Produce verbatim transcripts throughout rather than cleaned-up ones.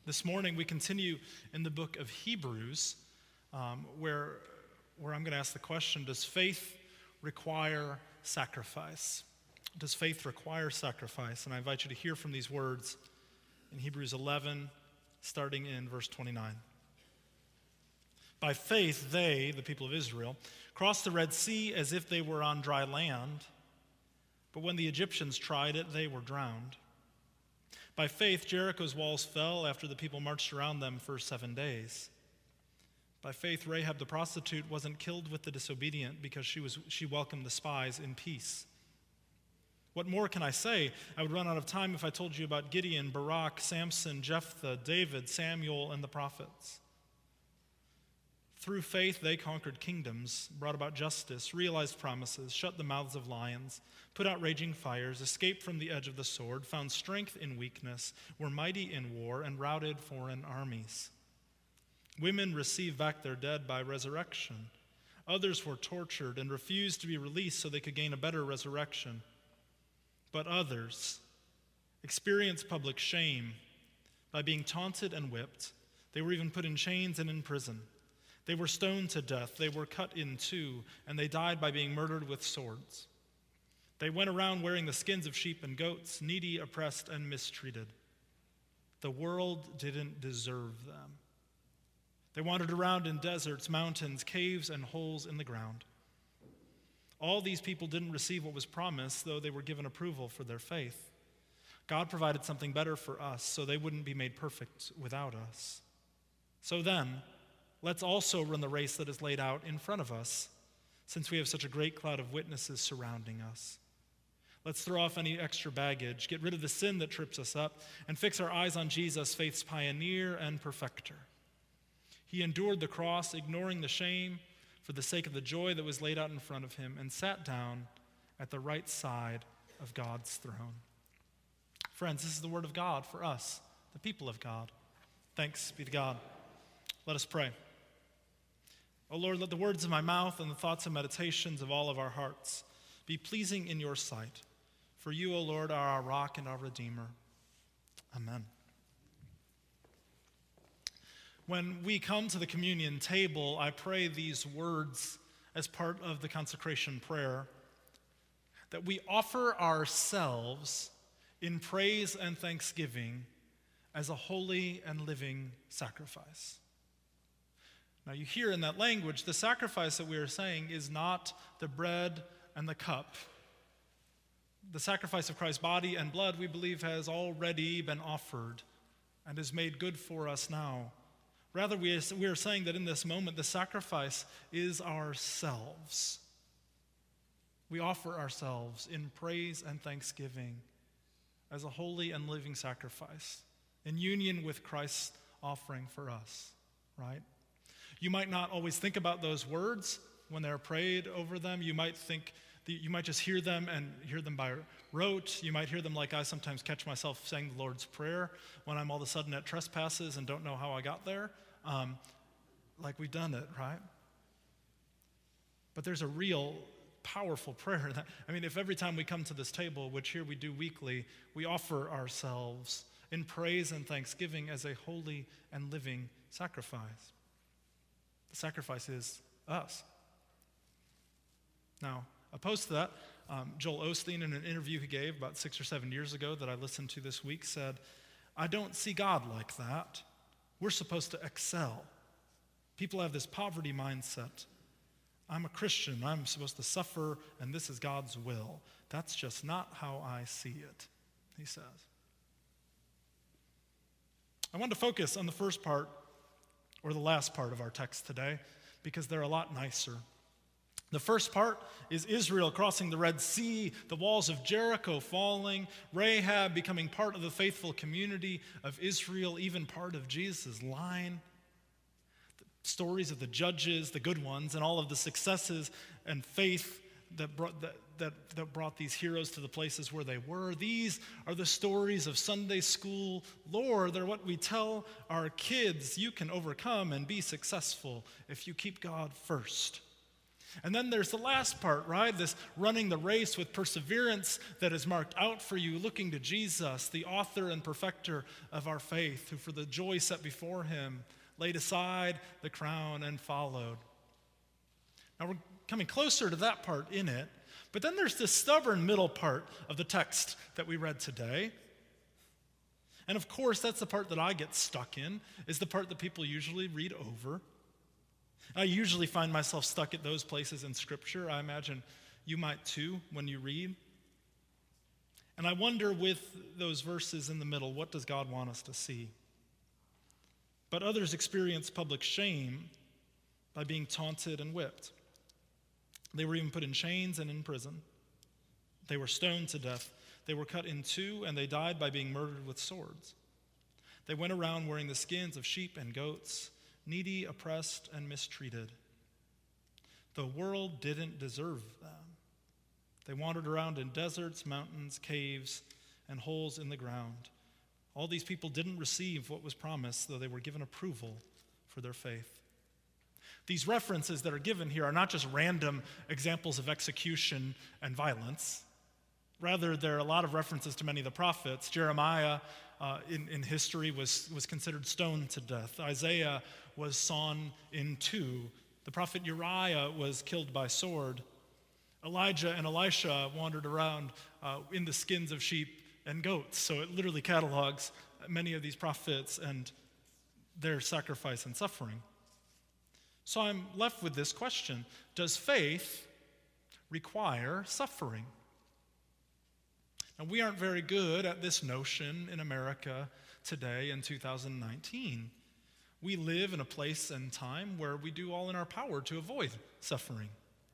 This morning we continue in the book of Hebrews, um, where, where I'm going to ask the question, does faith require sacrifice? Does faith require sacrifice? And I invite you to hear from these words in Hebrews eleven, starting in verse twenty-nine. By faith they, the people of Israel, crossed the Red Sea as if they were on dry land, but when the Egyptians tried it, they were drowned. By faith, Jericho's walls fell after the people marched around them for seven days. By faith, Rahab the prostitute wasn't killed with the disobedient because she was she welcomed the spies in peace. What more can I say? I would run out of time if I told you about Gideon, Barak, Samson, Jephthah, David, Samuel, and the prophets. Through faith, they conquered kingdoms, brought about justice, realized promises, shut the mouths of lions, put out raging fires, escaped from the edge of the sword, found strength in weakness, were mighty in war, and routed foreign armies. Women received back their dead by resurrection. Others were tortured and refused to be released so they could gain a better resurrection. But others experienced public shame by being taunted and whipped. They were even put in chains and in prison. They were stoned to death, they were cut in two, and they died by being murdered with swords. They went around wearing the skins of sheep and goats, needy, oppressed, and mistreated. The world didn't deserve them. They wandered around in deserts, mountains, caves, and holes in the ground. All these people didn't receive what was promised, though they were given approval for their faith. God provided something better for us, so they wouldn't be made perfect without us. So then, let's also run the race that is laid out in front of us, since we have such a great cloud of witnesses surrounding us. Let's throw off any extra baggage, get rid of the sin that trips us up, and fix our eyes on Jesus, faith's pioneer and perfecter. He endured the cross, ignoring the shame, for the sake of the joy that was laid out in front of him, and sat down at the right side of God's throne. Friends, this is the word of God for us, the people of God. Thanks be to God. Let us pray. O Lord, let the words of my mouth and the thoughts and meditations of all of our hearts be pleasing in your sight. For you, O Lord, are our rock and our redeemer. Amen. When we come to the communion table, I pray these words as part of the consecration prayer, that we offer ourselves in praise and thanksgiving as a holy and living sacrifice. Now you hear in that language, the sacrifice that we are saying is not the bread and the cup. The sacrifice of Christ's body and blood, we believe, has already been offered and is made good for us now. Rather, we are saying that in this moment, the sacrifice is ourselves. We offer ourselves in praise and thanksgiving as a holy and living sacrifice in union with Christ's offering for us, right? You might not always think about those words when they're prayed over them. You might think, you might just hear them and hear them by rote. You might hear them like I sometimes catch myself saying the Lord's Prayer when I'm all of a sudden at trespasses and don't know how I got there. Um, like we've done it, right? But there's a real powerful prayer. That, I mean, if every time we come to this table, which here we do weekly, we offer ourselves in praise and thanksgiving as a holy and living sacrifice. The sacrifice is us. Now, opposed to that, um, Joel Osteen, in an interview he gave about six or seven years ago that I listened to this week, said, I don't see God like that. We're supposed to excel. People have this poverty mindset. I'm a Christian. I'm supposed to suffer, and this is God's will. That's just not how I see it, he says. I want to focus on the first part, or the last part of our text today, because they're a lot nicer. The first part is Israel crossing the Red Sea, the walls of Jericho falling, Rahab becoming part of the faithful community of Israel, even part of Jesus' line. The stories of the judges, the good ones, and all of the successes and faith that brought, that, that, that brought these heroes to the places where they were. These are the stories of Sunday school lore. They're what we tell our kids. You can overcome and be successful if you keep God first. And then there's the last part, right? This running the race with perseverance that is marked out for you, looking to Jesus, the author and perfecter of our faith, who for the joy set before him laid aside the crown and followed. Now we're coming closer to that part in it, but then there's this stubborn middle part of the text that we read today. And of course, that's the part that I get stuck in, is the part that people usually read over. I usually find myself stuck at those places in Scripture. I imagine you might too when you read. And I wonder, with those verses in the middle, what does God want us to see? But others experience public shame by being taunted and whipped. They were even put in chains and in prison. They were stoned to death. They were cut in two, and they died by being murdered with swords. They went around wearing the skins of sheep and goats, needy, oppressed, and mistreated. The world didn't deserve them. They wandered around in deserts, mountains, caves, and holes in the ground. All these people didn't receive what was promised, though they were given approval for their faith. These references that are given here are not just random examples of execution and violence. Rather, there are a lot of references to many of the prophets. Jeremiah uh, in, in history was, was considered stoned to death. Isaiah was sawn in two. The prophet Uriah was killed by sword. Elijah and Elisha wandered around uh, in the skins of sheep and goats. So it literally catalogs many of these prophets and their sacrifice and suffering. So I'm left with this question: does faith require suffering? Now, we aren't very good at this notion in America today in two thousand nineteen. We live in a place and time where we do all in our power to avoid suffering.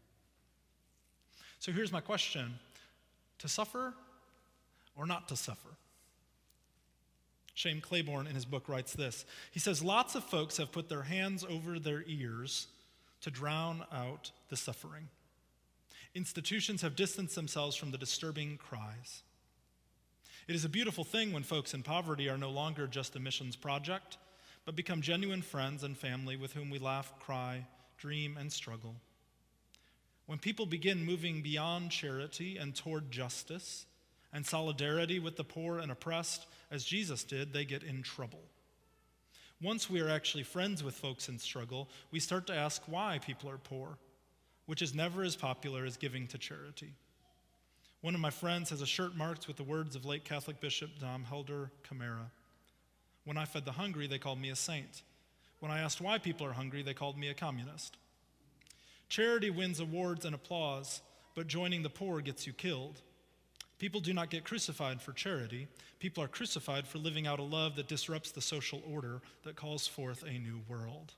So here's my question: to suffer or not to suffer? Shane Claiborne in his book writes this. He says, lots of folks have put their hands over their ears to drown out the suffering. Institutions have distanced themselves from the disturbing cries. It is a beautiful thing when folks in poverty are no longer just a missions project, but become genuine friends and family with whom we laugh, cry, dream, and struggle. When people begin moving beyond charity and toward justice and solidarity with the poor and oppressed, as Jesus did, they get in trouble. Once we are actually friends with folks in struggle, we start to ask why people are poor, which is never as popular as giving to charity. One of my friends has a shirt marked with the words of late Catholic Bishop Dom Helder Camara. When I fed the hungry, they called me a saint. When I asked why people are hungry, they called me a communist. Charity wins awards and applause, but joining the poor gets you killed. People do not get crucified for charity. People are crucified for living out a love that disrupts the social order that calls forth a new world.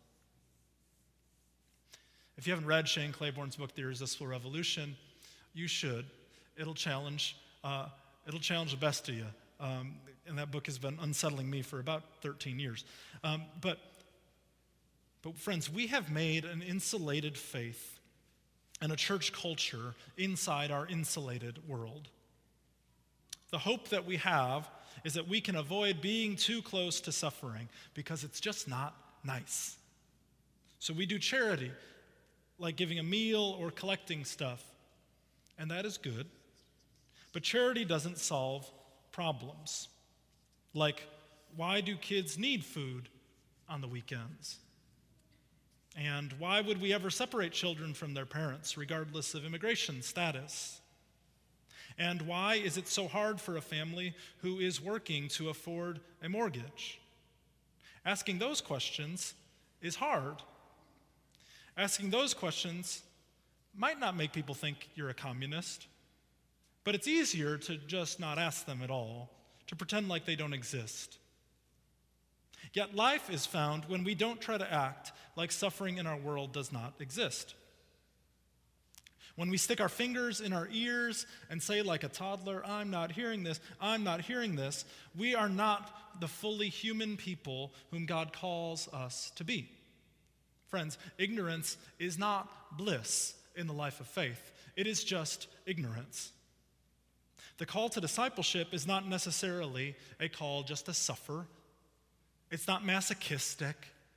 If you haven't read Shane Claiborne's book, The Irresistible Revolution, you should. It'll challenge, uh, it'll challenge the best of you. Um, and that book has been unsettling me for about thirteen years. Um, but, but friends, we have made an insulated faith and a church culture inside our insulated world. The hope that we have is that we can avoid being too close to suffering because it's just not nice. So we do charity, like giving a meal or collecting stuff, and that is good. But charity doesn't solve problems, like why do kids need food on the weekends? And why would we ever separate children from their parents, regardless of immigration status? And why is it so hard for a family who is working to afford a mortgage? Asking those questions is hard. Asking those questions might not make people think you're a communist, but it's easier to just not ask them at all, to pretend like they don't exist. Yet life is found when we don't try to act like suffering in our world does not exist. When we stick our fingers in our ears and say like a toddler, I'm not hearing this, I'm not hearing this, we are not the fully human people whom God calls us to be. Friends, ignorance is not bliss in the life of faith. It is just ignorance. The call to discipleship is not necessarily a call just to suffer. It's not masochistic.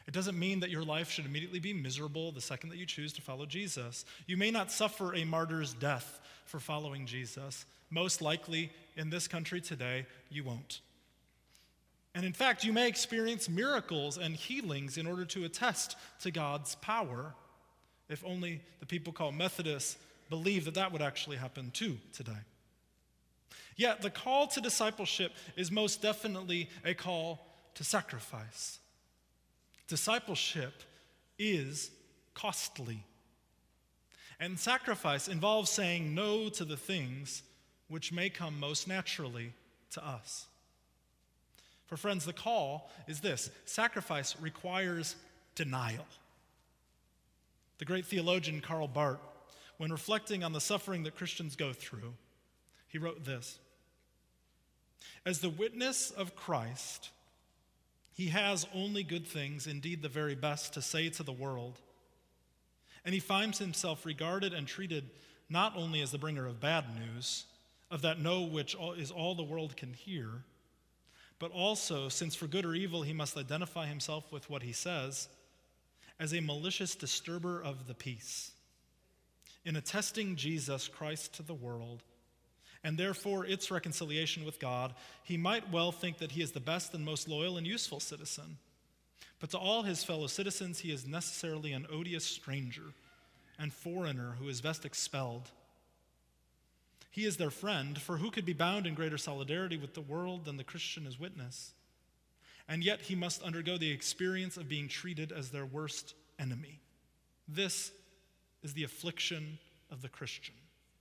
It doesn't mean that your life should immediately be miserable the second that you choose to follow Jesus. You may not suffer a martyr's death for following Jesus. Most likely, in this country today, you won't. And in fact, you may experience miracles and healings in order to attest to God's power, if only the people called Methodists believe that that would actually happen too today. Yet, the call to discipleship is most definitely a call to sacrifice. Discipleship is costly. And sacrifice involves saying no to the things which may come most naturally to us. For friends, the call is this: sacrifice requires denial. The great theologian Karl Barth, when reflecting on the suffering that Christians go through, he wrote this: "As the witness of Christ, he has only good things, indeed the very best, to say to the world. And he finds himself regarded and treated not only as the bringer of bad news, of that no which is all the world can hear, but also, since for good or evil he must identify himself with what he says, as a malicious disturber of the peace, in attesting Jesus Christ to the world, and therefore its reconciliation with God, he might well think that he is the best and most loyal and useful citizen. But to all his fellow citizens, he is necessarily an odious stranger and foreigner who is best expelled. He is their friend, for who could be bound in greater solidarity with the world than the Christian as witness? And yet he must undergo the experience of being treated as their worst enemy. This is the affliction of the Christian."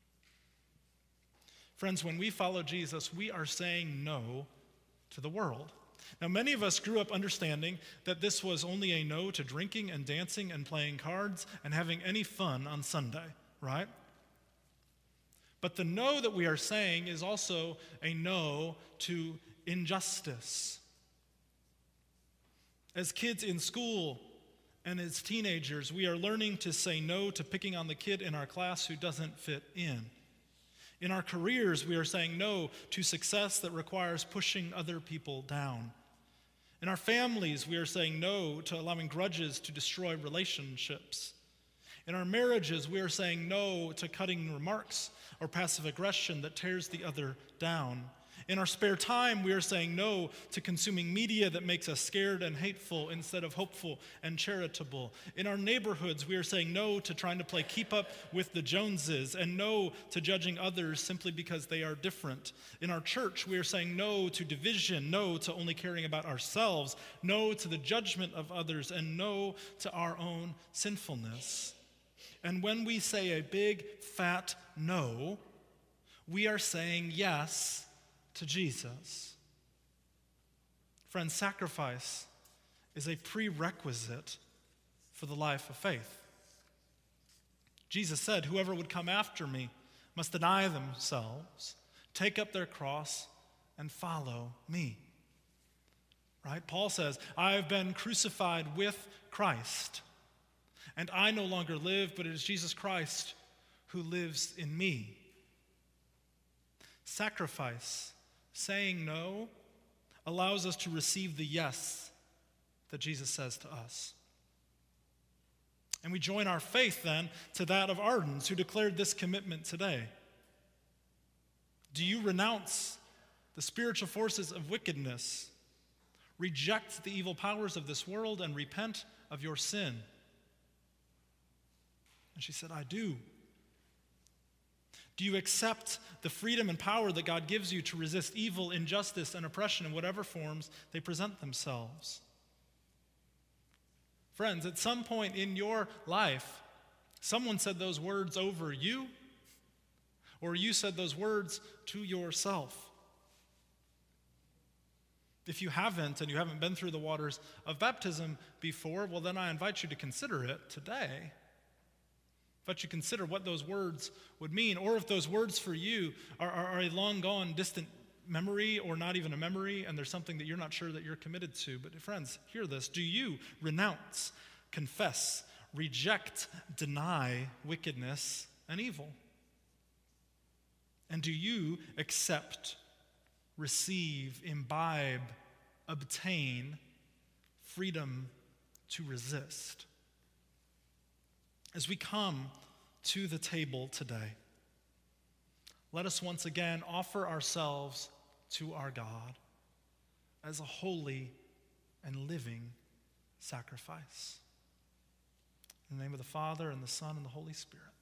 Friends, when we follow Jesus, we are saying no to the world. Now, many of us grew up understanding that this was only a no to drinking and dancing and playing cards and having any fun on Sunday, right? But the no that we are saying is also a no to injustice. As kids in school and as teenagers, we are learning to say no to picking on the kid in our class who doesn't fit in. In our careers, we are saying no to success that requires pushing other people down. In our families, we are saying no to allowing grudges to destroy relationships. In our marriages, we are saying no to cutting remarks or passive aggression that tears the other down. In our spare time, we are saying no to consuming media that makes us scared and hateful instead of hopeful and charitable. In our neighborhoods, we are saying no to trying to play keep up with the Joneses and no to judging others simply because they are different. In our church, we are saying no to division, no to only caring about ourselves, no to the judgment of others, and no to our own sinfulness. And when we say a big, fat no, we are saying yes to Jesus. Friends, sacrifice is a prerequisite for the life of faith. Jesus said, "Whoever would come after me must deny themselves, take up their cross, and follow me." Right? Paul says, "I have been crucified with Christ, and I no longer live, but it is Jesus Christ who lives in me." Sacrifice, saying no, allows us to receive the yes that Jesus says to us. And we join our faith then to that of Ardens, who declared this commitment today. Do you renounce the spiritual forces of wickedness, reject the evil powers of this world, and repent of your sin? And she said, "I do." Do you accept the freedom and power that God gives you to resist evil, injustice, and oppression in whatever forms they present themselves? Friends, at some point in your life, someone said those words over you, or you said those words to yourself. If you haven't, and you haven't been through the waters of baptism before, well, then I invite you to consider it today. But you consider what those words would mean, or if those words for you are, are, are a long gone, distant memory, or not even a memory, and there's something that you're not sure that you're committed to. But friends, hear this. Do you renounce, confess, reject, deny wickedness and evil? And do you accept, receive, imbibe, obtain freedom to resist. As we come to the table today, let us once again offer ourselves to our God as a holy and living sacrifice. In the name of the Father, and the Son, and the Holy Spirit.